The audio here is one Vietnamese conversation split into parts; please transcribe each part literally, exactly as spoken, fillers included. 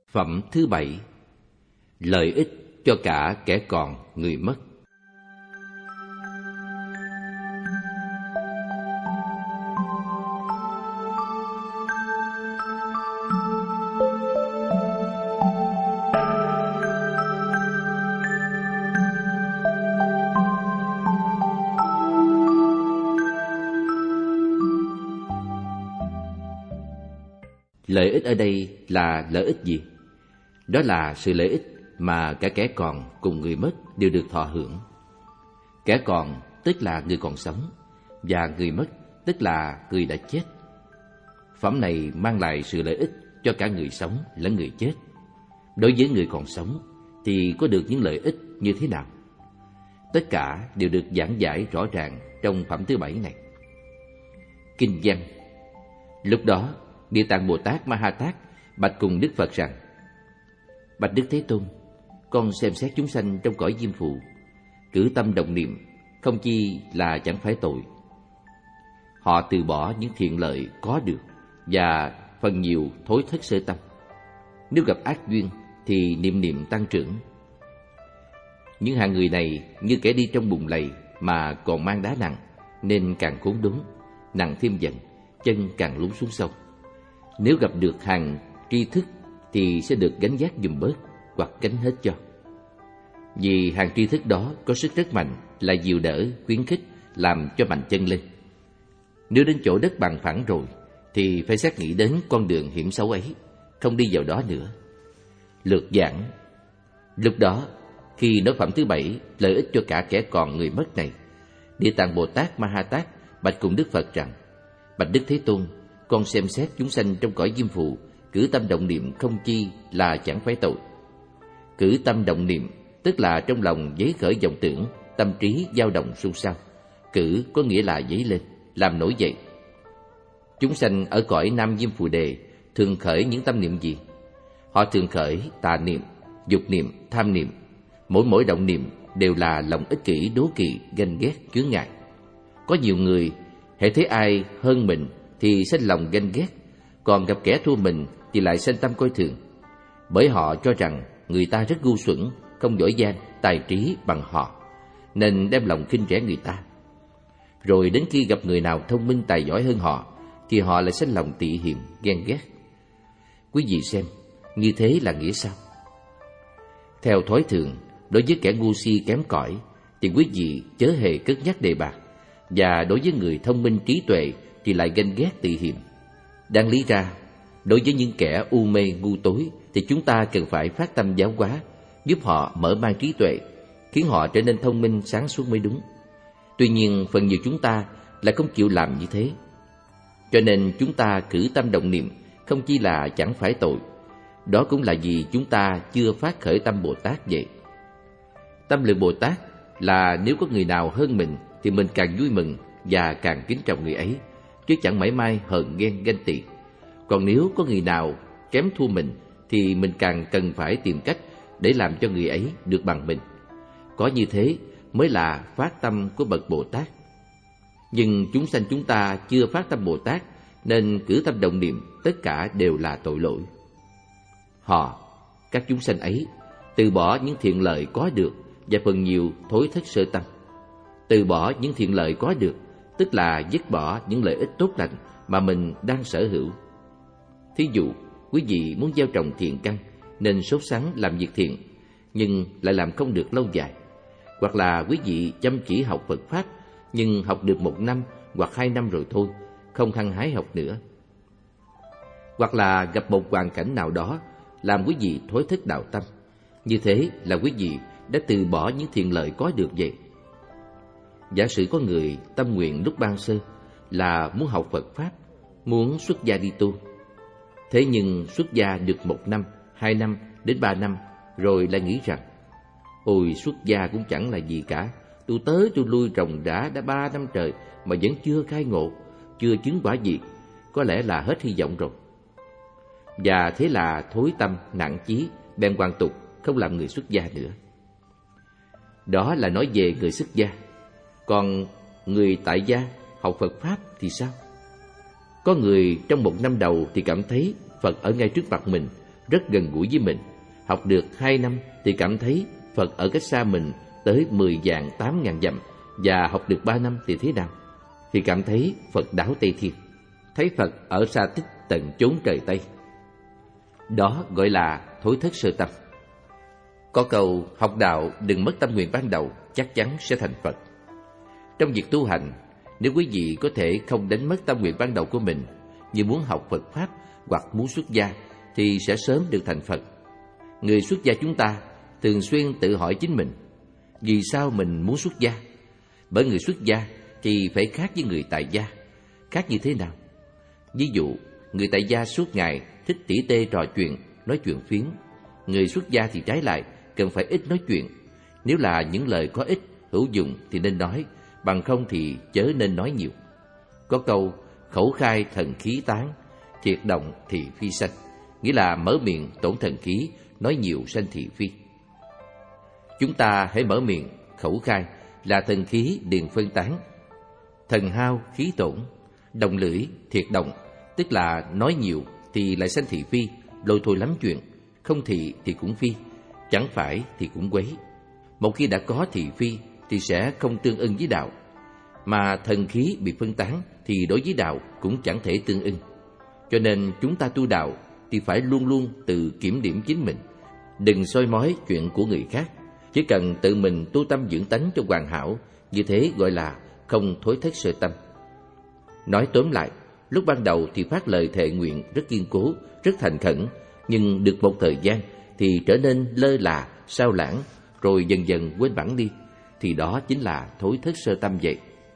Phẩm thứ bảy: lợi ích cho cả kẻ còn người mất. Lợi ích ở đây là lợi ích gì? Đó là sự lợi ích mà cả kẻ còn cùng người mất đều được thọ hưởng. Kẻ còn tức là người còn sống, và người mất tức là người đã chết. Phẩm này mang lại sự lợi ích cho cả người sống lẫn người chết. Đối với người còn sống thì có được những lợi ích như thế nào? Tất cả đều được giảng giải rõ ràng trong phẩm thứ bảy này. Kinh văn: lúc đó Địa Tạng Bồ Tát Ma Ha Tát bạch cùng Đức Phật rằng: bạch Đức Thế Tôn, con xem xét chúng sanh trong cõi diêm phù, cử tâm động niệm, không chi là chẳng phải tội. Họ từ bỏ những thiện lợi có được và phần nhiều thối thất sơ tâm. Nếu gặp ác duyên thì niệm niệm tăng trưởng. Những hạng người này như kẻ đi trong bùn lầy mà còn mang đá nặng, nên càng khốn đốn, nặng thêm dần, chân càng lún xuống sâu. Nếu gặp được hàng tri thức thì sẽ được gánh vác giùm bớt hoặc gánh hết cho. Vì hàng tri thức đó có sức rất mạnh, là dìu đỡ, khuyến khích, làm cho mạnh chân lên. Nếu đến chỗ đất bằng phẳng rồi thì phải xét nghĩ đến con đường hiểm xấu ấy, không đi vào đó nữa. Lược giảng: lúc đó, khi nói phẩm thứ bảy lợi ích cho cả kẻ còn người mất này, Địa Tạng Bồ Tát Ma Ha Tát bạch cùng Đức Phật rằng: bạch Đức Thế Tôn, con xem xét chúng sanh trong cõi diêm phù, cử tâm động niệm không chi là chẳng phải tội. Cử tâm động niệm tức là trong lòng dấy khởi vọng tưởng, tâm trí dao động xôn xao. Cử có nghĩa là dấy lên, làm nổi dậy. Chúng sanh ở cõi Nam Diêm Phù Đề thường khởi những tâm niệm gì? Họ thường khởi tà niệm, dục niệm, tham niệm. Mỗi mỗi động niệm đều là lòng ích kỷ, đố kỵ, ganh ghét, chướng ngại. Có nhiều người hễ thấy ai hơn mình thì sinh lòng ganh ghét, còn gặp kẻ thua mình thì lại sinh tâm coi thường. Bởi họ cho rằng người ta rất ngu xuẩn, không giỏi giang, tài trí bằng họ, nên đem lòng khinh rẻ người ta. Rồi đến khi gặp người nào thông minh tài giỏi hơn họ thì họ lại sinh lòng tị hiềm, ghen ghét. Quý vị xem, như thế là nghĩa sao? Theo thói thường, đối với kẻ ngu si kém cỏi thì quý vị chớ hề cất nhắc đề bạc, và đối với người thông minh trí tuệ thì lại ganh ghét tị hiềm. Đáng lý ra, đối với những kẻ u mê ngu tối thì chúng ta cần phải phát tâm giáo hóa, giúp họ mở mang trí tuệ, khiến họ trở nên thông minh sáng suốt mới đúng. Tuy nhiên, phần nhiều chúng ta lại không chịu làm như thế. Cho nên chúng ta cử tâm động niệm không chi là chẳng phải tội. Đó cũng là vì chúng ta chưa phát khởi tâm Bồ Tát vậy. Tâm lượng Bồ Tát là nếu có người nào hơn mình thì mình càng vui mừng và càng kính trọng người ấy, chứ chẳng mảy may hờn ghen ganh tị. Còn nếu có người nào kém thua mình thì mình càng cần phải tìm cách để làm cho người ấy được bằng mình. Có như thế mới là phát tâm của bậc Bồ Tát. Nhưng chúng sanh chúng ta chưa phát tâm Bồ Tát, nên cử tâm động niệm tất cả đều là tội lỗi. Họ, các chúng sanh ấy, từ bỏ những thiện lợi có được và phần nhiều thối thất sơ tâm. Từ bỏ những thiện lợi có được tức là dứt bỏ những lợi ích tốt lành mà mình đang sở hữu. Thí dụ, quý vị muốn gieo trồng thiện căn nên sốt sắng làm việc thiện, nhưng lại làm không được lâu dài. Hoặc là quý vị chăm chỉ học Phật Pháp, nhưng học được một năm hoặc hai năm rồi thôi, không hăng hái học nữa. Hoặc là gặp một hoàn cảnh nào đó làm quý vị thối thất đạo tâm. Như thế là quý vị đã từ bỏ những thiện lợi có được vậy. Giả sử có người tâm nguyện lúc ban sơ là muốn học Phật Pháp, muốn xuất gia đi tu. Thế nhưng xuất gia được một năm, hai năm đến ba năm, rồi lại nghĩ rằng: ôi, xuất gia cũng chẳng là gì cả, tôi tới tôi lui ròng rã đã ba năm trời mà vẫn chưa khai ngộ, chưa chứng quả gì, có lẽ là hết hy vọng rồi. Và thế là thối tâm, nặng chí, bèn hoàn tục, không làm người xuất gia nữa. Đó là nói về người xuất gia. Còn người tại gia học Phật Pháp thì sao? Có người trong một năm đầu thì cảm thấy Phật ở ngay trước mặt mình, rất gần gũi với mình. Học được hai năm thì cảm thấy Phật ở cách xa mình tới mười vạn tám ngàn dặm, và học được ba năm thì thế nào? Thì cảm thấy Phật đáo Tây Thiên, thấy Phật ở xa tích tận chốn trời Tây. Đó gọi là thối thất sơ tâm. Có câu học đạo đừng mất tâm nguyện ban đầu, chắc chắn sẽ thành Phật. Trong việc tu hành, nếu quý vị có thể không đánh mất tâm nguyện ban đầu của mình, như muốn học Phật Pháp hoặc muốn xuất gia, thì sẽ sớm được thành Phật. Người xuất gia chúng ta thường xuyên tự hỏi chính mình, vì sao mình muốn xuất gia? Bởi người xuất gia thì phải khác với người tại gia. Khác như thế nào? Ví dụ, người tại gia suốt ngày thích tỉ tê trò chuyện, nói chuyện phiếm. Người xuất gia thì trái lại, cần phải ít nói chuyện. Nếu là những lời có ích, hữu dụng thì nên nói, bằng không thì chớ nên nói nhiều. Có câu, khẩu khai thần khí tán, thiệt động thì phi sanh, nghĩa là mở miệng tổn thần khí, nói nhiều sanh thị phi. Chúng ta hãy mở miệng, khẩu khai là thần khí liền phân tán, thần hao khí tổn, động lưỡi thiệt động, tức là nói nhiều thì lại sanh thị phi, lôi thôi lắm chuyện, không thị thì cũng phi, chẳng phải thì cũng quấy. Một khi đã có thị phi thì sẽ không tương ưng với đạo, mà thần khí bị phân tán thì đối với đạo cũng chẳng thể tương ưng. Cho nên chúng ta tu đạo thì phải luôn luôn tự kiểm điểm chính mình, đừng soi mói chuyện của người khác, chỉ cần tự mình tu tâm dưỡng tánh cho hoàn hảo, như thế gọi là không thối thất sơ tâm. Nói tóm lại, lúc ban đầu thì phát lời thệ nguyện rất kiên cố, rất thành khẩn, nhưng được một thời gian thì trở nên lơ là, sao lãng, rồi dần dần quên bẵng đi, thì đó chính là thối thất sơ tâm vậy.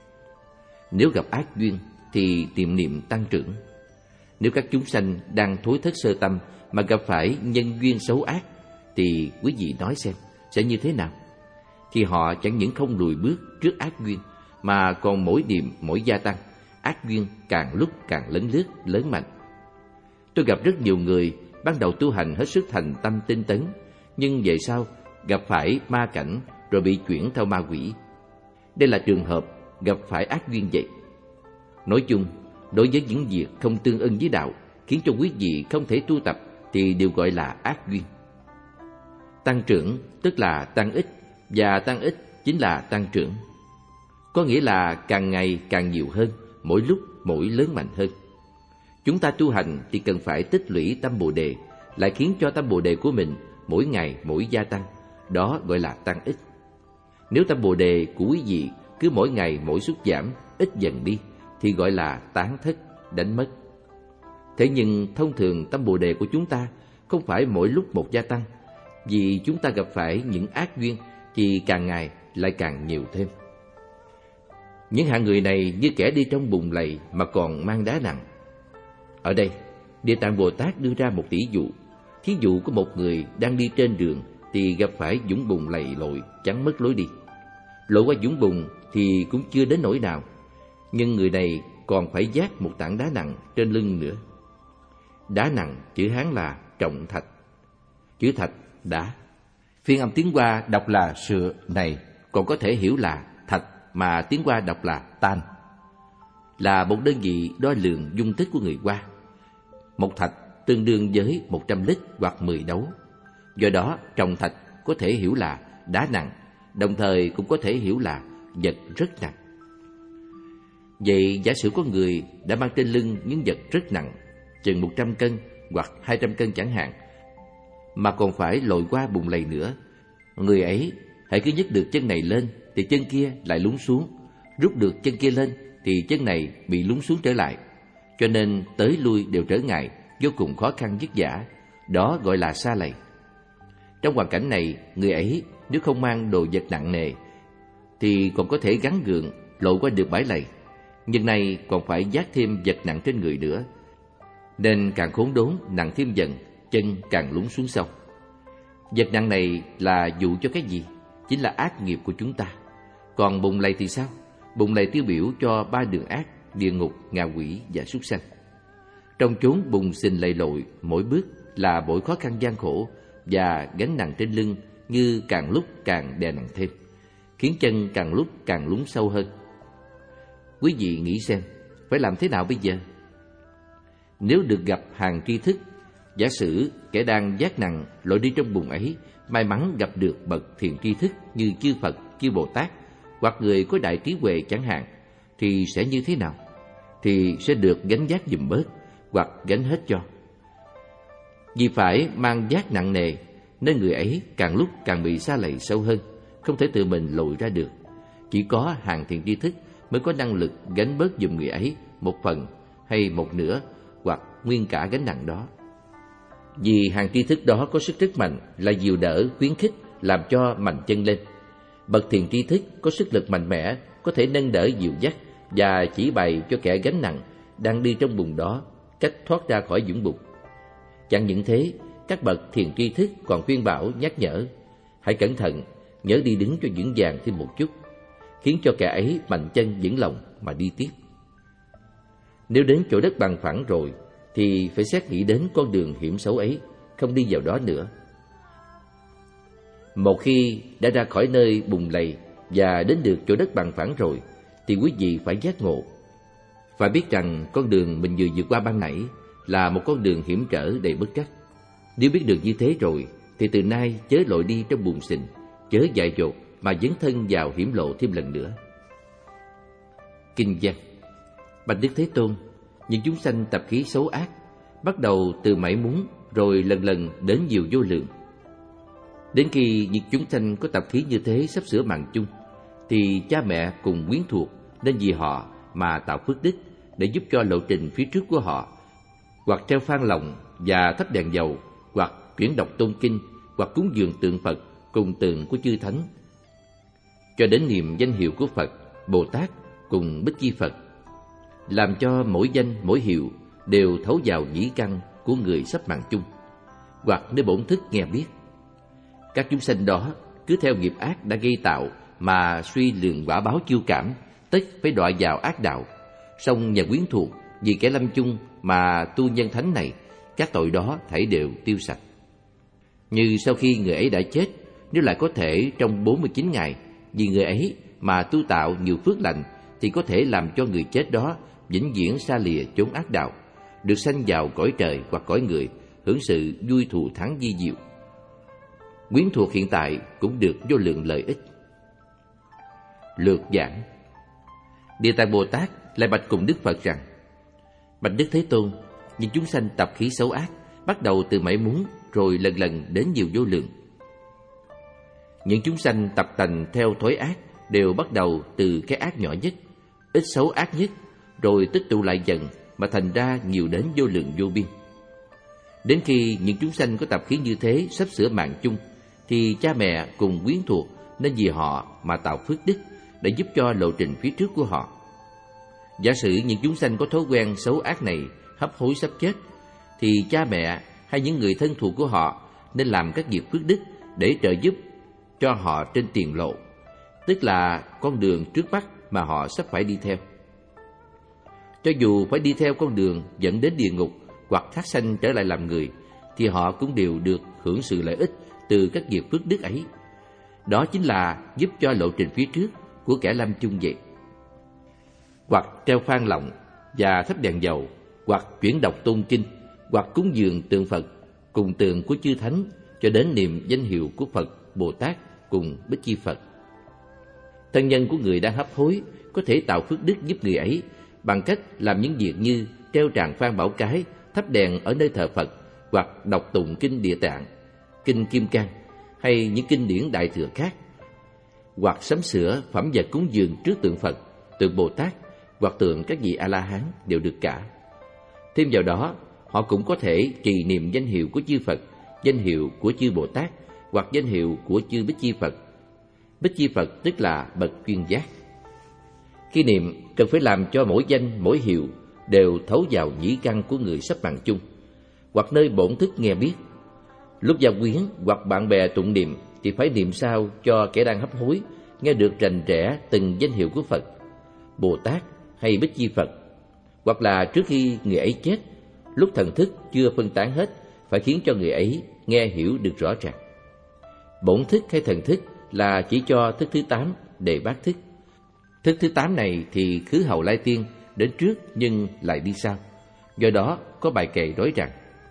Nếu gặp ác duyên thì tiệm niệm tăng trưởng. Nếu các chúng sanh đang thối thất sơ tâm mà gặp phải nhân duyên xấu ác, thì quý vị nói xem sẽ như thế nào? Thì họ chẳng những không lùi bước trước ác duyên, mà còn mỗi niệm mỗi gia tăng, ác duyên càng lúc càng lớn lướt, lớn mạnh. Tôi gặp rất nhiều người ban đầu tu hành hết sức thành tâm tinh tấn, nhưng về sau gặp phải ma cảnh rồi bị chuyển theo ma quỷ. Đây là trường hợp gặp phải ác duyên vậy. Nói chung, đối với những việc không tương ưng với đạo, khiến cho quý vị không thể tu tập, thì đều gọi là ác duyên. Tăng trưởng tức là tăng ít, và tăng ít chính là tăng trưởng. Có nghĩa là càng ngày càng nhiều hơn, mỗi lúc mỗi lớn mạnh hơn. Chúng ta tu hành thì cần phải tích lũy tâm Bồ Đề, lại khiến cho tâm Bồ Đề của mình mỗi ngày mỗi gia tăng, đó gọi là tăng ít. Nếu tâm Bồ Đề của quý vị cứ mỗi ngày mỗi sút giảm, ít dần đi, thì gọi là tán thất, đánh mất. Thế nhưng thông thường tâm Bồ Đề của chúng ta không phải mỗi lúc một gia tăng, vì chúng ta gặp phải những ác duyên thì càng ngày lại càng nhiều thêm. Những hạng người này như kẻ đi trong bùn lầy mà còn mang đá nặng. Ở đây, Địa Tạng Bồ Tát đưa ra một tỷ dụ. Thí dụ có một người đang đi trên đường thì gặp phải vũng bùn lầy lội, chắn mất lối đi. Lội qua vũng bùn thì cũng chưa đến nỗi nào, nhưng người này còn phải vác một tảng đá nặng trên lưng nữa. Đá nặng chữ Hán là trọng thạch, chữ thạch đá. Phiên âm tiếng Hoa đọc là sựa này, còn có thể hiểu là thạch mà tiếng Hoa đọc là tan, là một đơn vị đo lường dung tích của người Hoa. Một thạch tương đương với một trăm lít hoặc mười đấu. Do đó, trọng thạch có thể hiểu là đá nặng, đồng thời cũng có thể hiểu là vật rất nặng. Vậy giả sử có người đã mang trên lưng những vật rất nặng, chừng một trăm cân hoặc hai trăm cân chẳng hạn, mà còn phải lội qua bùn lầy nữa, người ấy hãy cứ nhấc được chân này lên thì chân kia lại lún xuống, rút được chân kia lên thì chân này bị lún xuống trở lại, cho nên tới lui đều trở ngại, vô cùng khó khăn vất vả. Đó gọi là sa lầy. Trong hoàn cảnh này, người ấy nếu không mang đồ vật nặng nề thì còn có thể gắng gượng lội qua được bãi lầy, nhưng này còn phải vác thêm vật nặng trên người nữa, nên càng khốn đốn, nặng thêm dần, chân càng lún xuống sâu. Vật nặng này là dụ cho cái gì? Chính là ác nghiệp của chúng ta. Còn bùn lầy thì sao? Bùn lầy tiêu biểu cho ba đường ác: địa ngục, ngạ quỷ và súc sanh. Trong chốn bùn xình lầy lội, mỗi bước là mỗi khó khăn gian khổ, và gánh nặng trên lưng như càng lúc càng đè nặng thêm, khiến chân càng lúc càng lún sâu hơn. Quý vị nghĩ xem, phải làm thế nào bây giờ? Nếu được gặp hàng tri thức Giả sử kẻ đang vác nặng lội đi trong bùn ấy may mắn gặp được bậc thiện tri thức như chư Phật, chư Bồ Tát hoặc người có đại trí huệ chẳng hạn, thì sẽ như thế nào? Thì sẽ được gánh vác giùm bớt hoặc gánh hết cho. Vì phải mang vác nặng nề nên người ấy càng lúc càng bị sa lầy sâu hơn, không thể tự mình lội ra được. Chỉ có hàng thiện tri thức mới có năng lực gánh bớt giùm người ấy một phần hay một nửa hoặc nguyên cả gánh nặng đó. Vì hàng tri thức đó có sức rất mạnh, là dìu đỡ, khuyến khích, làm cho mạnh chân lên. Bậc thiện tri thức có sức lực mạnh mẽ, có thể nâng đỡ dìu dắt và chỉ bày cho kẻ gánh nặng đang đi trong bùn đó cách thoát ra khỏi vũng bùn. Chẳng những thế, các bậc thiện tri thức còn khuyên bảo, nhắc nhở: hãy cẩn thận, nhớ đi đứng cho vững vàng thêm một chút, khiến cho kẻ ấy mạnh chân vững lòng mà đi tiếp. Nếu đến chỗ đất bằng phẳng rồi thì phải xét nghĩ đến con đường hiểm xấu ấy, không đi vào đó nữa. Một khi đã ra khỏi nơi bùn lầy và đến được chỗ đất bằng phẳng rồi thì quý vị phải giác ngộ, phải biết rằng con đường mình vừa vượt qua ban nãy là một con đường hiểm trở đầy bất trắc. Nếu biết được như thế rồi thì từ nay chớ lội đi trong bùn xình, chớ dại dột mà dấn thân vào hiểm lộ thêm lần nữa. Kinh văn: Bạch Đức Thế Tôn, những chúng sanh tập khí xấu ác, bắt đầu từ mảy muốn rồi lần lần đến nhiều vô lượng. Đến khi những chúng sanh có tập khí như thế sắp sửa mạng chung, thì cha mẹ cùng quyến thuộc nên vì họ mà tạo phước đức để giúp cho lộ trình phía trước của họ, hoặc treo phan lọng và thắp đèn dầu, hoặc chuyển đọc tôn kinh, hoặc cúng dường tượng Phật cùng tượng của chư Thánh, cho đến niệm danh hiệu của Phật, Bồ Tát cùng Bích Chi Phật, làm cho mỗi danh mỗi hiệu đều thấu vào nhĩ căn của người sắp mạng chung, hoặc nơi bổn thức nghe biết. Các chúng sanh đó cứ theo nghiệp ác đã gây tạo mà suy lường quả báo chiêu cảm, tất phải đọa vào ác đạo. Song nhà quyến thuộc vì kẻ lâm chung mà tu nhân thánh này, các tội đó thảy đều tiêu sạch. Như sau khi người ấy đã chết, nếu lại có thể trong bốn mươi chín ngày vì người ấy mà tu tạo nhiều phước lành, thì có thể làm cho người chết đó vĩnh viễn xa lìa chốn ác đạo, được sanh vào cõi trời hoặc cõi người, hưởng sự vui thù thắng vi diệu. Quyến thuộc hiện tại cũng được vô lượng lợi ích. Lược giảng: Địa Tạng Bồ Tát lại bạch cùng Đức Phật rằng: Bạch Đức Thế Tôn, những chúng sanh tập khí xấu ác, bắt đầu từ mảy muốn rồi lần lần đến nhiều vô lượng. Những chúng sanh tập tành theo thói ác đều bắt đầu từ cái ác nhỏ nhất, ít xấu ác nhất, rồi tích tụ lại dần mà thành ra nhiều đến vô lượng vô biên. Đến khi những chúng sanh có tập khí như thế sắp sửa mạng chung, thì cha mẹ cùng quyến thuộc nên vì họ mà tạo phước đức để giúp cho lộ trình phía trước của họ. Giả sử những chúng sanh có thói quen xấu ác này hấp hối sắp chết, thì cha mẹ hay những người thân thuộc của họ nên làm các việc phước đức để trợ giúp cho họ trên tiền lộ, tức là con đường trước mắt mà họ sắp phải đi theo. Cho dù phải đi theo con đường dẫn đến địa ngục hoặc thác sanh trở lại làm người, thì họ cũng đều được hưởng sự lợi ích từ các việc phước đức ấy. Đó chính là giúp cho lộ trình phía trước của kẻ lâm chung vậy. Hoặc treo phan lọng và thắp đèn dầu, hoặc chuyển đọc tôn kinh, hoặc cúng dường tượng Phật cùng tượng của chư Thánh, cho đến niệm danh hiệu của Phật, Bồ Tát cùng Bích Chi Phật. Thân nhân của người đang hấp hối có thể tạo phước đức giúp người ấy bằng cách làm những việc như treo tràng phan bảo cái, thắp đèn ở nơi thờ Phật, hoặc đọc tụng kinh Địa Tạng, kinh Kim Cang hay những kinh điển đại thừa khác, hoặc sắm sửa phẩm vật cúng dường trước tượng Phật, tượng Bồ Tát hoặc tượng các vị A-la-hán đều được cả. Thêm vào đó, họ cũng có thể trì niệm danh hiệu của chư Phật, danh hiệu của chư Bồ Tát hoặc danh hiệu của chư Bích Chi Phật. Bích Chi Phật tức là bậc chuyên giác. Khi niệm cần phải làm cho mỗi danh mỗi hiệu đều thấu vào nhĩ căn của người sắp mạng chung, hoặc nơi bổn thức nghe biết. Lúc gia quyến hoặc bạn bè tụng niệm thì phải niệm sao cho kẻ đang hấp hối nghe được rành rẽ từng danh hiệu của Phật, Bồ Tát hay Bích Chi Phật. Hoặc là trước khi người ấy chết, lúc thần thức chưa phân tán hết, phải khiến cho người ấy nghe hiểu được rõ ràng. Bổn thức hay thần thức là chỉ cho thức thứ tám, Đề Bát thức. Thức thứ tám này thì khứ hậu lai tiên đến trước nhưng lại đi sau. Do đó có bài kệ nói rằng: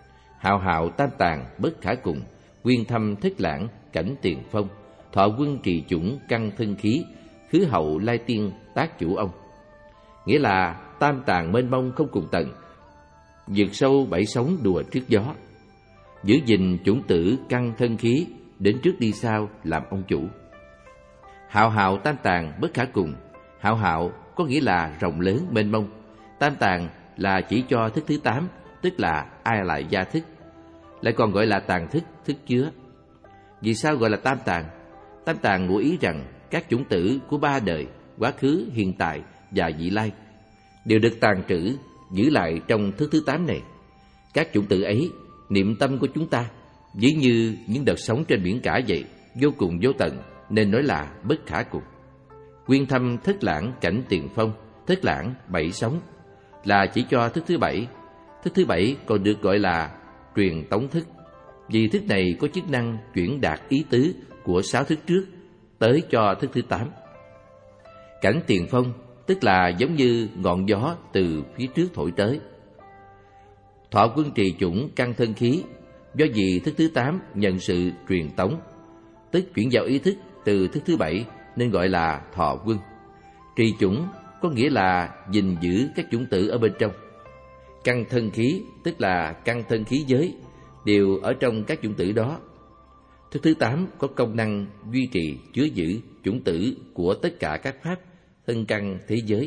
hào hào tam tàng bất khả cùng, quyên thâm thất lãng cảnh tiền phong, thọ quân trì chủng căn thân khí, khứ hậu lai tiên tác chủ ông. Nghĩa là tam tàng mênh mông không cùng tận, vượt sâu bảy sóng đùa trước gió, giữ gìn chủng tử căn thân khí, đến trước đi sau làm ông chủ. Hào hào tam tàng bất khả cùng, hào hào có nghĩa là rộng lớn mênh mông, tam tàng là chỉ cho thức thứ tám, tức là ai lại gia thức, lại còn gọi là tàng thức, thức chứa. Vì sao gọi là tam tàng? Tam tàng ngụ ý rằng các chủng tử của ba đời, quá khứ, hiện tại và vị lai đều được tàng trữ, giữ lại trong thức thứ tám này. Các chủng tử ấy, niệm tâm của chúng ta, ví như những đợt sóng trên biển cả vậy, vô cùng vô tận, nên nói là bất khả cùng. Quyên thâm thất lãng cảnh tiền phong, thất lãng bảy sóng, là chỉ cho thức thứ bảy. Thức thứ bảy còn được gọi là truyền tống thức, vì thức này có chức năng chuyển đạt ý tứ của sáu thức trước tới cho thức thứ tám. Cảnh tiền phong tức là giống như ngọn gió từ phía trước thổi tới. Thọ quân trì chủng căn thân khí, do vì thức thứ tám nhận sự truyền tống, tức chuyển giao ý thức từ thức thứ bảy, nên gọi là thọ quân. Trì chủng có nghĩa là gìn giữ các chủng tử ở bên trong. Căn thân khí tức là căn thân khí giới đều ở trong các chủng tử đó. Thức thứ tám có công năng duy trì, chứa giữ chủng tử của tất cả các pháp thân căn thế giới.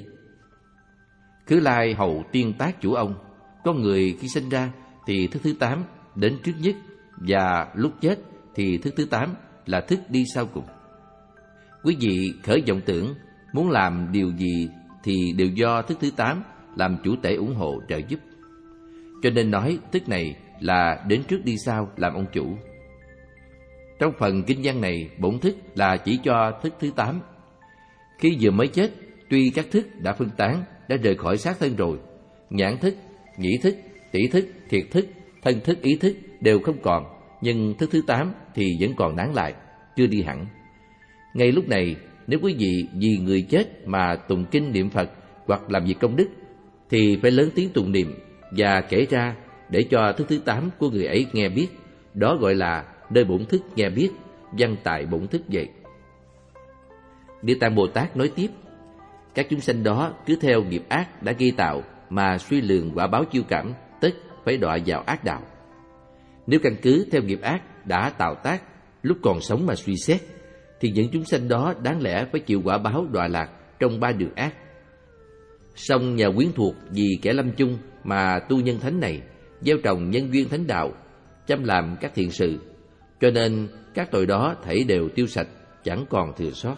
Khứ lai hầu tiên tác chủ ông, con người khi sinh ra thì thức thứ tám đến trước nhất, và lúc chết thì thức thứ tám là thức đi sau cùng. Quý vị khởi vọng tưởng muốn làm điều gì thì đều do thức thứ tám làm chủ tể ủng hộ trợ giúp. Cho nên nói thức này là đến trước đi sau làm ông chủ. Trong phần kinh văn này, bổn thức là chỉ cho thức thứ tám. Khi vừa mới chết, tuy các thức đã phân tán, đã rời khỏi xác thân rồi, nhãn thức, nhĩ thức, tỷ thức, thiệt thức, thân thức, ý thức đều không còn, nhưng thức thứ tám thì vẫn còn nán lại, chưa đi hẳn. Ngay lúc này, nếu quý vị vì người chết mà tụng kinh niệm Phật hoặc làm việc công đức, thì phải lớn tiếng tụng niệm và kể ra để cho thức thứ tám của người ấy nghe biết. Đó gọi là nơi bổn thức nghe biết, văn tại bổn thức vậy. Địa Tạng Bồ Tát nói tiếp, các chúng sanh đó cứ theo nghiệp ác đã gây tạo mà suy lường quả báo chiêu cảm, tức phải đọa vào ác đạo. Nếu căn cứ theo nghiệp ác đã tạo tác lúc còn sống mà suy xét, thì những chúng sanh đó đáng lẽ phải chịu quả báo đọa lạc trong ba đường ác. Song nhờ quyến thuộc vì kẻ lâm chung mà tu nhân thánh này gieo trồng nhân duyên thánh đạo, chăm làm các thiện sự, cho nên các tội đó thảy đều tiêu sạch, chẳng còn thừa sót.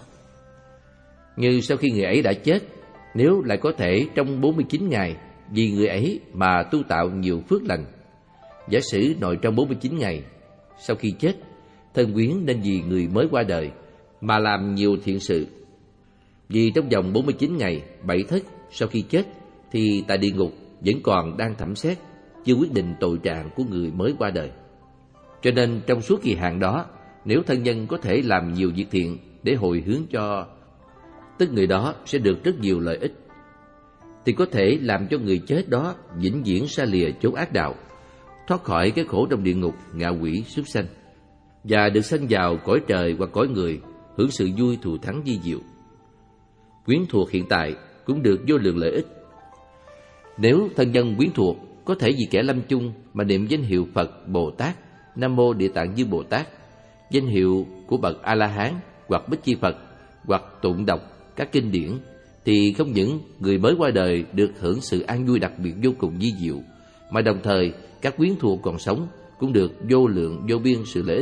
Như sau khi người ấy đã chết, nếu lại có thể trong bốn mươi chín ngày vì người ấy mà tu tạo nhiều phước lành, giả sử nội trong bốn mươi chín ngày sau khi chết, thân quyến nên vì người mới qua đời mà làm nhiều thiện sự. Vì trong vòng bốn mươi chín ngày bảy thất sau khi chết thì tại địa ngục vẫn còn đang thẩm xét, chưa quyết định tội trạng của người mới qua đời. Cho nên trong suốt kỳ hạn đó, nếu thân nhân có thể làm nhiều việc thiện để hồi hướng cho, tức người đó sẽ được rất nhiều lợi ích, thì có thể làm cho người chết đó vĩnh viễn xa lìa chốn ác đạo, thoát khỏi cái khổ trong địa ngục, ngạ quỷ, súc sanh, và được sanh vào cõi trời hoặc cõi người, hưởng sự vui thù thắng vi diệu. Quyến thuộc hiện tại cũng được vô lượng lợi ích. Nếu thân nhân quyến thuộc có thể vì kẻ lâm chung mà niệm danh hiệu Phật Bồ Tát, Nam Mô Địa Tạng Vương Bồ Tát, danh hiệu của bậc A La Hán hoặc Bích Chi Phật, hoặc tụng đọc các kinh điển, thì không những người mới qua đời được hưởng sự an vui đặc biệt vô cùng vi diệu, mà đồng thời các quyến thuộc còn sống cũng được vô lượng vô biên sự lợi ích.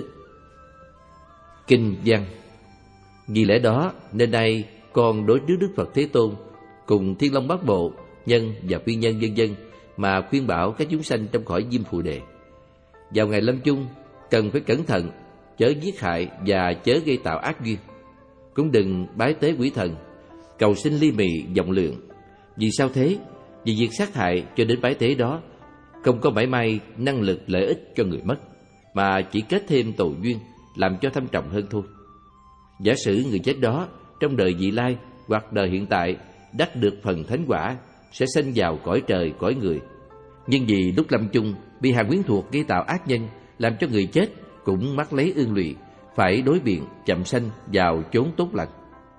Kinh văn. Vì lẽ đó nên nay con đối trước Đức Phật Thế Tôn cùng Thiên Long Bát Bộ, nhân và phi nhân vân vân mà khuyên bảo các chúng sanh trong khỏi Diêm Phù Đề, vào ngày lâm chung cần phải cẩn thận, chớ giết hại và chớ gây tạo ác duyên, cũng đừng bái tế quỷ thần, cầu xin ly mì vọng lượng. Vì sao thế? Vì việc sát hại cho đến bái tế đó không có mảy may năng lực lợi ích cho người mất, mà chỉ kết thêm tội duyên, làm cho thâm trọng hơn thôi. Giả sử người chết đó trong đời vị lai hoặc đời hiện tại đắc được phần thánh quả, sẽ sanh vào cõi trời cõi người, Nhưng vì lúc lâm chung bị Hàn Quyến Thuộc gây tạo ác nhân, làm cho người chết cũng mắc lấy ương lụy, phải đối biện chậm sanh vào chốn tốt lành.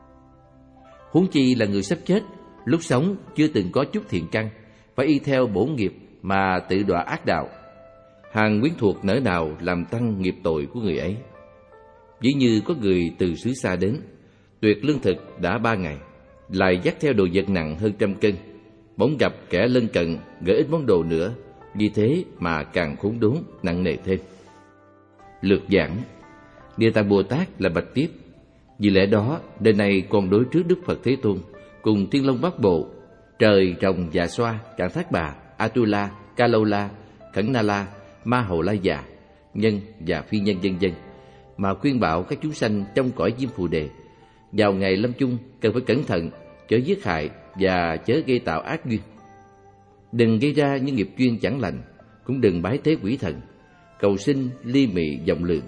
Huống chi là người sắp chết, lúc sống chưa từng có chút thiện căn, phải y theo bổn nghiệp mà tự đọa ác đạo. Hàn Quyến Thuộc nỡ nào làm tăng nghiệp tội của người ấy. Ví như có người từ xứ xa đến, tuyệt lương thực đã ba ngày, lại dắt theo đồ vật nặng hơn trăm cân, bỗng gặp kẻ lân cận gửi ít món đồ nữa, vì thế mà càng khốn đốn nặng nề thêm. Lược giảng, Địa Tạng Bồ Tát là bạch tiếp: vì lẽ đó đời này còn đối trước Đức Phật Thế Tôn cùng Thiên Long Bát Bộ, trời rồng dạ xoa, Cạn Thác Bà, Atula, Ca Lâu La, Khẩn Na La, Ma Hầu La Già, nhân và phi nhân vân vân, mà khuyên bảo các chúng sanh trong cõi Diêm Phù Đề vào ngày lâm chung cần phải cẩn thận, chớ giết hại và chớ gây tạo ác duyên. Đừng gây ra những nghiệp duyên chẳng lành, cũng đừng bái tế quỷ thần, cầu xin ly mị vọng lượng.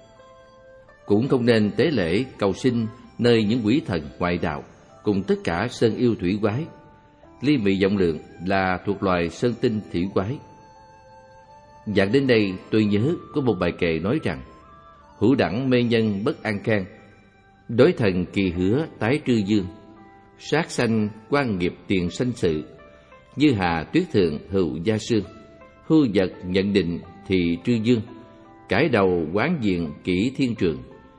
Cũng không nên tế lễ cầu xin nơi những quỷ thần ngoại đạo cùng tất cả sơn yêu thủy quái. Ly mị vọng lượng là thuộc loài sơn tinh thủy quái. Dạng đến đây tôi nhớ có một bài kệ nói rằng: hữu đẳng mê nhân bất an khang, đối thần kỳ hứa tái trư dương, sát sanh quan nghiệp tiền sanh sự, như hà tuyết thượng hữu gia sương, hư vật nhận định thì trư dương, cải đầu quán diện kỹ thiên trường,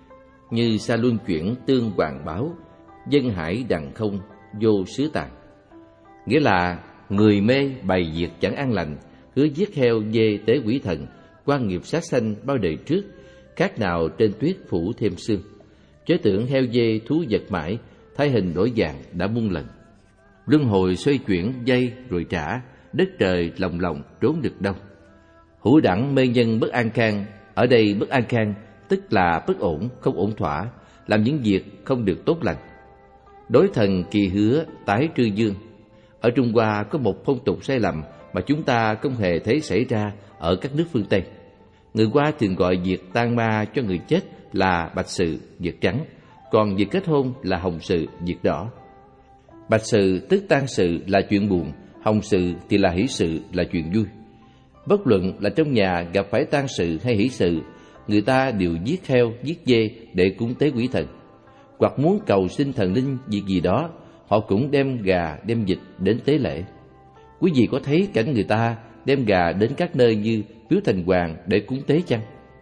như sa luân chuyển tương hoàng báo, dân hải đằng không vô xứ tàn. Nghĩa là người mê bày việc chẳng an lành, hứa giết heo dê tế quỷ thần, quan nghiệp sát sanh bao đời trước, khác nào trên tuyết phủ thêm sương. Chớ tưởng heo dê thú vật mãi, thay hình đổi dạng đã muôn lần. Luân hồi xoay chuyển dây rồi trả, đất trời lòng lòng trốn được đâu. Hữu đẳng mê nhân bất an khang, ở đây bất an khang tức là bất ổn, không ổn thỏa, làm những việc không được tốt lành. Đối thần kỳ hứa tái trư dương. Ở Trung Hoa có một phong tục sai lầm mà chúng ta không hề thấy xảy ra ở các nước phương Tây. Người Hoa thường gọi việc tang ma cho người chết là bạch sự, việc trắng, còn việc kết hôn là hồng sự, việc đỏ. Bạch sự tức tang sự là chuyện buồn, hồng sự thì là hỷ sự, là chuyện vui. Bất luận là trong nhà gặp phải tang sự hay hỷ sự, người ta đều giết heo, giết dê để cúng tế quỷ thần. Hoặc muốn cầu xin thần linh việc gì đó, họ cũng đem gà, đem vịt đến tế lễ. Quý vị có thấy cảnh người ta đem gà đến các nơi như Miếu Thành Hoàng để cúng tế chăng?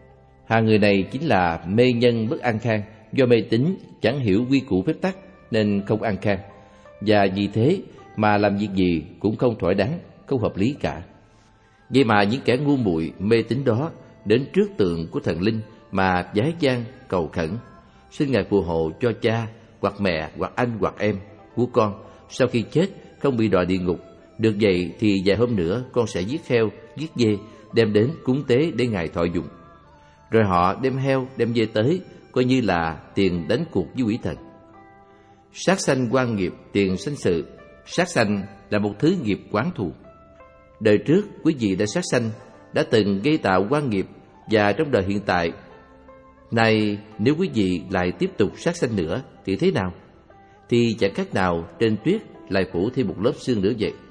Hai người này chính là mê nhân bất an khang, do mê tín chẳng hiểu quy củ phép tắc nên không an khang, và vì thế mà làm việc gì cũng không thỏa đáng, không hợp lý cả. Vậy mà những kẻ ngu muội mê tín đó đến trước tượng của thần linh mà vái vang cầu khẩn, xin Ngài phù hộ cho cha hoặc mẹ hoặc anh hoặc em của con sau khi chết không bị đọa địa ngục. Được vậy thì vài hôm nữa con sẽ giết heo, giết dê đem đến cúng tế để Ngài thọ dụng. Rồi họ đem heo, đem dê tới, coi như là tiền đánh cuộc với quỷ thần. Sát sanh quan nghiệp tiền sanh sự. Sát sanh là một thứ nghiệp quán thù. Đời trước quý vị đã sát sanh, đã từng gây tạo quan nghiệp, và trong đời hiện tại nay nếu quý vị lại tiếp tục sát sanh nữa thì thế nào? Thì chẳng khác nào trên tuyết lại phủ thêm một lớp sương nữa vậy.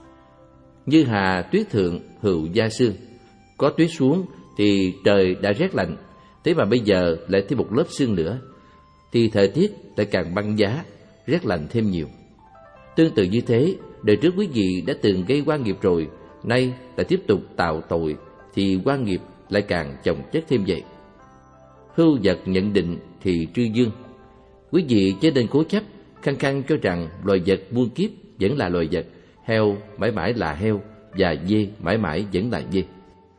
Như hà tuyết thượng hữu gia sương, có tuyết xuống thì trời đã rét lạnh, thế mà bây giờ lại thêm một lớp sương nữa, thì thời tiết lại càng băng giá, rét lạnh thêm nhiều. Tương tự như thế, đời trước quý vị đã từng gây oan nghiệp rồi, nay lại tiếp tục tạo tội, thì oan nghiệp lại càng chồng chất thêm vậy. Hưu vật nhận định thì trư dương. Quý vị chớ nên cố chấp, khăng khăng cho rằng loài vật muôn kiếp vẫn là loài vật, heo mãi mãi là heo, và dê mãi mãi vẫn là dê.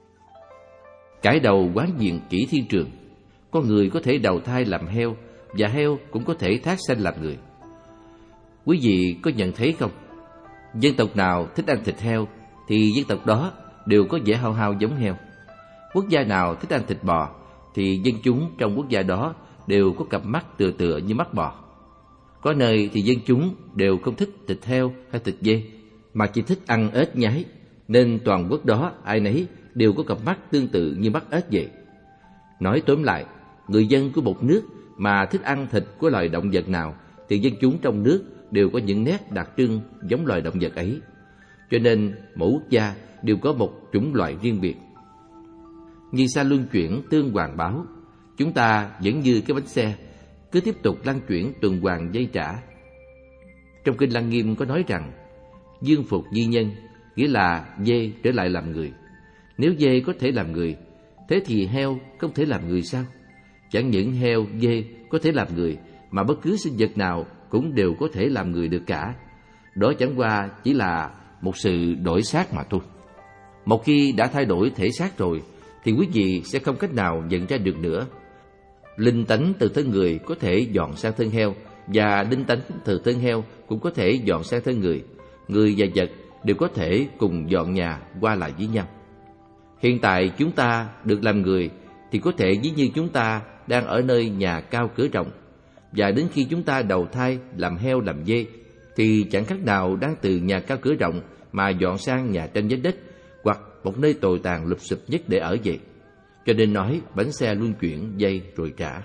Cải đầu quán diện kỹ thiên trường. Con người có thể đầu thai làm heo, và heo cũng có thể thác sanh làm người. Quý vị có nhận thấy không? Dân tộc nào thích ăn thịt heo thì dân tộc đó đều có vẻ hao hao giống heo. Quốc gia nào thích ăn thịt bò thì dân chúng trong quốc gia đó đều có cặp mắt tựa tựa như mắt bò. Có nơi thì dân chúng đều không thích thịt heo hay thịt dê, mà chỉ thích ăn ếch nhái, nên toàn quốc đó ai nấy đều có cặp mắt tương tự như mắt ếch vậy. Nói tóm lại, người dân của một nước mà thích ăn thịt của loài động vật nào thì dân chúng trong nước đều có những nét đặc trưng giống loài động vật ấy. Cho nên mỗi quốc gia đều có một chủng loại riêng biệt. Như xa luân chuyển tương hoàn báo, chúng ta vẫn như cái bánh xe, cứ tiếp tục lăn chuyển tuần hoàn dây trả. Trong kinh Lăng Nghiêm có nói rằng, dương phục di nhân, nghĩa là dê trở lại làm người. Nếu dê có thể làm người, thế thì heo không thể làm người sao? Chẳng những heo, dê có thể làm người, mà bất cứ sinh vật nào cũng đều có thể làm người được cả. Đó chẳng qua chỉ là một sự đổi xác mà thôi. Một khi đã thay đổi thể xác rồi, thì quý vị sẽ không cách nào nhận ra được nữa. Linh tánh từ thân người có thể dọn sang thân heo, và linh tánh từ thân heo cũng có thể dọn sang thân người. Người và vật đều có thể cùng dọn nhà qua lại với nhau. Hiện tại chúng ta được làm người thì có thể ví như chúng ta đang ở nơi nhà cao cửa rộng, và đến khi chúng ta đầu thai làm heo làm dê thì chẳng khác nào đang từ nhà cao cửa rộng mà dọn sang nhà tranh vách đất, hoặc một nơi tồi tàn lụp xụp nhất để ở vậy. Cho nên nói bánh xe luân chuyển dây rồi trả.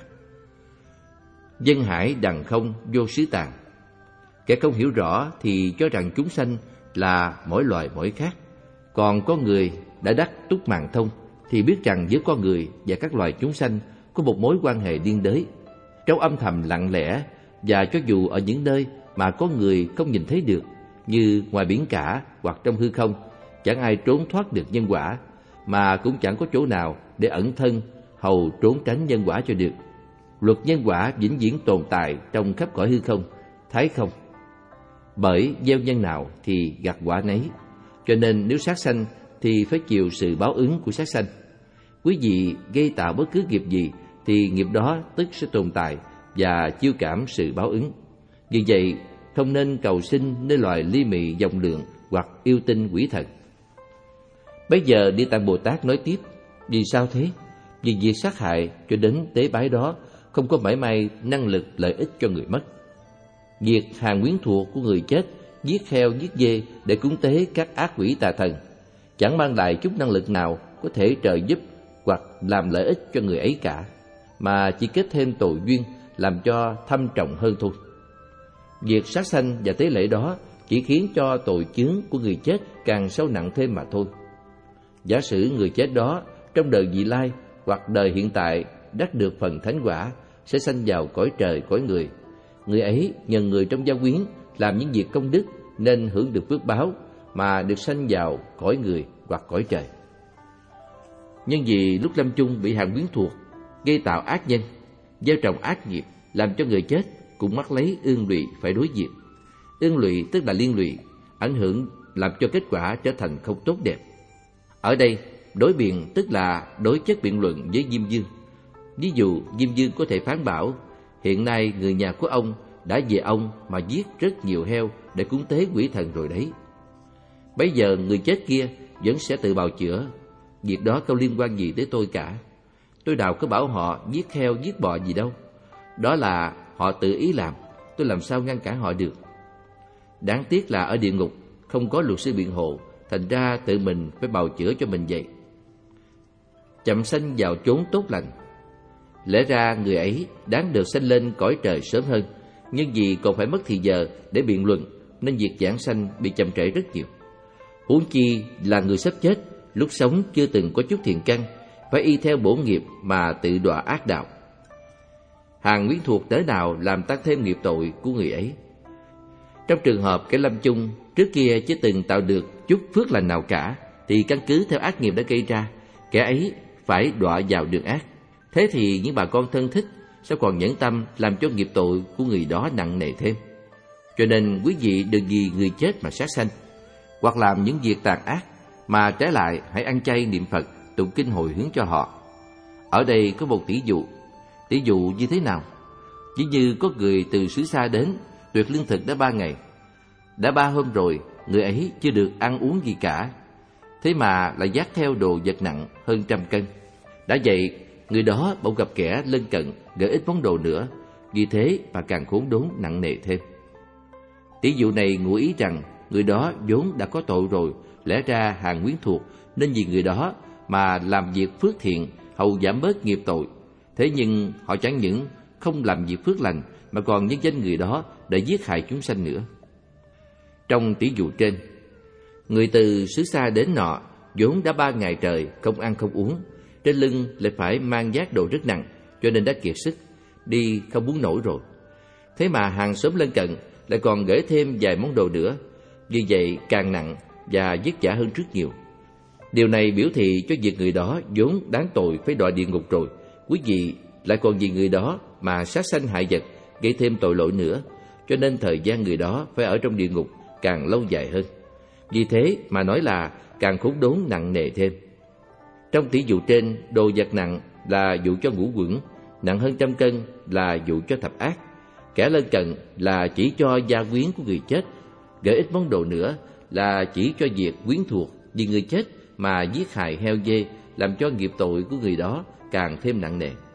Dân hải đằng không vô xứ tàn. Kẻ không hiểu rõ thì cho rằng chúng sanh là mỗi loài mỗi khác. Còn có người đã đắc túc màng thông thì biết rằng giữa con người và các loài chúng sanh có một mối quan hệ liên đới, trong âm thầm lặng lẽ, và cho dù ở những nơi mà có người không nhìn thấy được, như ngoài biển cả hoặc trong hư không, chẳng ai trốn thoát được nhân quả, mà cũng chẳng có chỗ nào để ẩn thân hầu trốn tránh nhân quả cho được. Luật nhân quả vĩnh viễn tồn tại trong khắp cõi hư không, thái không. Bởi gieo nhân nào thì gặt quả nấy, cho nên nếu sát sanh thì phải chịu sự báo ứng của sát sanh. Quý vị gây tạo bất cứ nghiệp gì thì nghiệp đó tức sẽ tồn tại và chiêu cảm sự báo ứng. Vì vậy, không nên cầu sinh nơi loài ly mị vọng lượng hoặc yêu tinh quỷ thần. Bây giờ Địa Tạng Bồ Tát nói tiếp, vì sao thế? Vì việc sát hại cho đến tế bái đó không có mảy may năng lực lợi ích cho người mất. Việc hàng quyến thuộc của người chết giết heo giết dê để cúng tế các ác quỷ tà thần chẳng mang lại chút năng lực nào có thể trợ giúp hoặc làm lợi ích cho người ấy cả, mà chỉ kết thêm tội duyên làm cho thâm trọng hơn thôi. Việc sát sanh và tế lễ đó chỉ khiến cho tội chướng của người chết càng sâu nặng thêm mà thôi. Giả sử người chết đó trong đời vị lai hoặc đời hiện tại đắc được phần thánh quả, sẽ sanh vào cõi trời cõi người. Người ấy nhờ người trong gia quyến làm những việc công đức nên hưởng được phước báo mà được sanh vào cõi người hoặc cõi trời. Nhưng vì lúc lâm chung bị hàng quyến thuộc gây tạo ác nhân, gieo trồng ác nghiệp, làm cho người chết cũng mắc lấy ương lụy phải đối diện. Ương lụy tức là liên lụy, ảnh hưởng làm cho kết quả trở thành không tốt đẹp. Ở đây đối biện tức là đối chất biện luận với Diêm Vương. Ví dụ Diêm Vương có thể phán bảo, hiện nay người nhà của ông đã về ông mà giết rất nhiều heo để cúng tế quỷ thần rồi đấy. Bây giờ người chết kia vẫn sẽ tự bào chữa, việc đó không liên quan gì tới tôi cả. Tôi nào có bảo họ giết heo giết bò gì đâu. Đó là họ tự ý làm, tôi làm sao ngăn cản họ được. Đáng tiếc là ở địa ngục không có luật sư biện hộ, thành ra tự mình phải bào chữa cho mình vậy. Chậm sanh vào chốn tốt lành. Lẽ ra người ấy đáng được sanh lên cõi trời sớm hơn, nhưng vì còn phải mất thì giờ để biện luận nên việc giảng sanh bị chậm trễ rất nhiều. Huống chi là người sắp chết, lúc sống chưa từng có chút thiện căn, phải y theo bổn nghiệp mà tự đọa ác đạo. Hàng quyến thuộc tới nào làm tăng thêm nghiệp tội của người ấy. Trong trường hợp kẻ lâm chung trước kia chưa từng tạo được chút phước lành nào cả, thì căn cứ theo ác nghiệp đã gây ra, kẻ ấy phải đọa vào đường ác. Thế thì những bà con thân thích sẽ còn nhẫn tâm làm cho nghiệp tội của người đó nặng nề thêm. Cho nên quý vị đừng vì người chết mà sát sanh, hoặc làm những việc tàn ác, mà trái lại hãy ăn chay niệm Phật, tụng kinh hồi hướng cho họ. Ở đây có một tỷ dụ. Tỷ dụ như thế nào? Chỉ như có người từ xứ xa đến, tuyệt lương thực đã ba ngày. Đã ba hôm rồi, người ấy chưa được ăn uống gì cả. Thế mà lại vác theo đồ vật nặng hơn trăm cân. Đã vậy, người đó bỗng gặp kẻ lân cận gửi ít món đồ nữa, vì thế mà càng khốn đốn nặng nề thêm. Tỷ dụ này ngụ ý rằng người đó vốn đã có tội rồi, lẽ ra hàng quyến thuộc nên vì người đó mà làm việc phước thiện hầu giảm bớt nghiệp tội. Thế nhưng họ chẳng những không làm việc phước lành mà còn nhân danh người đó để giết hại chúng sanh nữa. Trong tỷ dụ trên, Người từ xứ xa đến nọ vốn đã ba ngày trời không ăn không uống, trên lưng lại phải mang vác đồ rất nặng, cho nên đã kiệt sức, đi không muốn nổi rồi. Thế mà hàng xóm lân cận lại còn gửi thêm vài món đồ nữa, như vậy càng nặng và vất vả hơn rất nhiều. Điều này biểu thị cho việc người đó vốn đáng tội phải đọa địa ngục rồi, quý vị lại còn vì người đó mà sát sanh hại vật, gây thêm tội lỗi nữa, cho nên thời gian người đó phải ở trong địa ngục càng lâu dài hơn. Vì thế mà nói là càng khốn đốn nặng nề thêm. Trong tỷ dụ trên, đồ vật nặng là dụ cho ngũ quẩn, nặng hơn trăm cân là dụ cho thập ác. Kẻ lân cận là chỉ cho gia quyến của người chết, gửi ít món đồ nữa là chỉ cho việc quyến thuộc vì người chết mà giết hại heo dê, làm cho nghiệp tội của người đó càng thêm nặng nề.